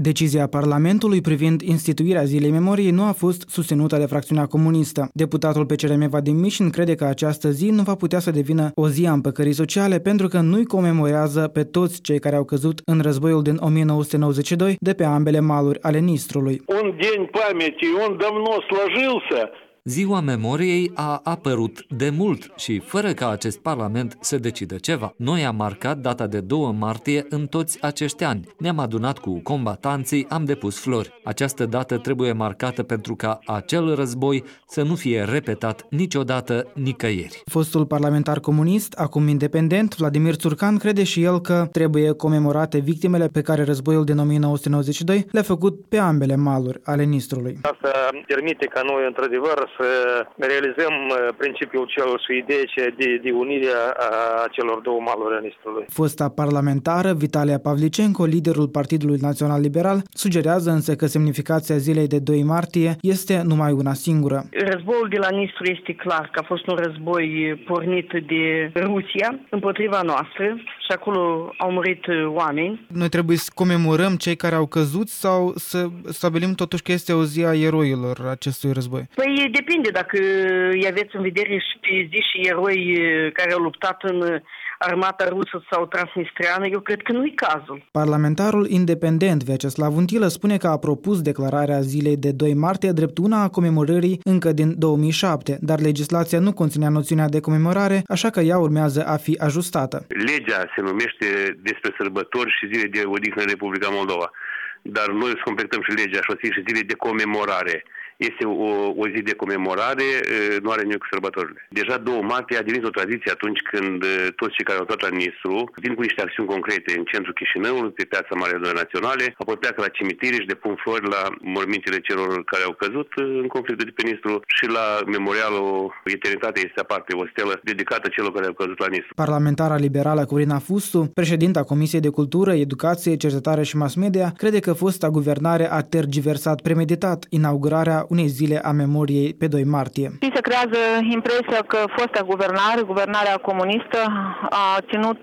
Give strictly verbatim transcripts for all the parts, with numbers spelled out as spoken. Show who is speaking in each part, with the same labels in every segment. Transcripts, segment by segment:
Speaker 1: Decizia Parlamentului privind instituirea Zilei Memoriei nu a fost susținută de fracțiunea comunistă. Deputatul P C R M Vadim Mișin crede că această zi nu va putea să devină o zi a împăcării sociale pentru că nu-i comemorează pe toți cei care au căzut în războiul din o mie nouă sute nouăzeci și doi de pe ambele maluri ale Nistrului.
Speaker 2: Un день памяти, он давно сложился.
Speaker 3: Ziua memoriei a apărut de mult și fără ca acest parlament să decidă ceva. Noi am marcat data de doi martie în toți acești ani. Ne-am adunat cu combatanții, am depus flori. Această dată trebuie marcată pentru ca acel război să nu fie repetat niciodată nicăieri.
Speaker 1: Fostul parlamentar comunist, acum independent, Vladimir Țurcan, crede și el că trebuie comemorate victimele pe care războiul din o mie nouă sute nouăzeci și doi le-a făcut pe ambele maluri ale Nistrului.
Speaker 4: Asta permite ca noi, într-adevăr, să realizăm principiul cel și ideea de, de unire a celor două maluri ale Nistrului.
Speaker 1: Fosta parlamentară, Vitalia Pavlicenko, liderul Partidului Național Liberal, sugerează însă că semnificația zilei de doi martie este numai una singură.
Speaker 5: Războiul de la Nistru este clar că a fost un război pornit de Rusia împotriva noastră și acolo au murit oameni.
Speaker 1: Noi trebuie să comemorăm cei care au căzut sau să stabilim totuși că este o zi a eroilor acestui război?
Speaker 5: Păi depinde dacă îi aveți în vedere și pe zi și eroi care au luptat în armata rusă sau transnistreană, eu cred că nu-i cazul.
Speaker 1: Parlamentarul independent Vyacheslav Untilă spune că a propus declararea zilei de doi martie drept una a comemorării încă din două mii șapte, dar legislația nu conținea noțiunea de comemorare, așa că ea urmează a fi ajustată.
Speaker 6: Legea se numește despre sărbători și zile de odihnă în Republica Moldova, dar noi îți completăm și legea și o zi și zile de comemorare. Este o, o zi de comemorare, nu are nimic cu sărbătorile. Deja doi martie a devenit o tradiție atunci când toți cei care au tot la Nistru vin cu niște acțiuni concrete în centrul Chișinăului, pe Piața Mare Adunării Naționale, apoi pleacă la cimitire și depun flori la mormintele celor care au căzut în conflictul de pe Nistru și la memorialul Eternitatea este aparte, o stelă dedicată celor care au căzut la Nistru.
Speaker 1: Parlamentara liberală Corina Fustu, președinta Comisiei de Cultură, Educație, Cercetare și Mass Media, crede că fosta guvernare a tergiversat premeditat inaugurarea unei zile a memoriei pe doi martie.
Speaker 7: Se creează impresia că fosta guvernare, guvernarea comunistă, a ținut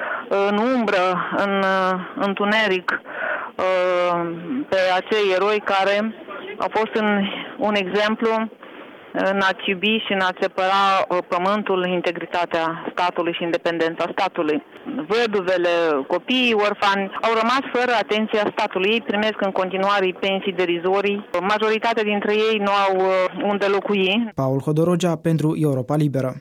Speaker 7: în umbră, în întuneric, pe acei eroi care au fost în, un exemplu în a-ți iubi și în a-ți apăra pământul, integritatea statului și independența statului. Văduvele, copiii, orfani au rămas fără atenția statului. Ei primesc în continuare pensii derizorii. Majoritatea dintre ei nu au unde locui.
Speaker 1: Paul Hodorogea pentru Europa Liberă.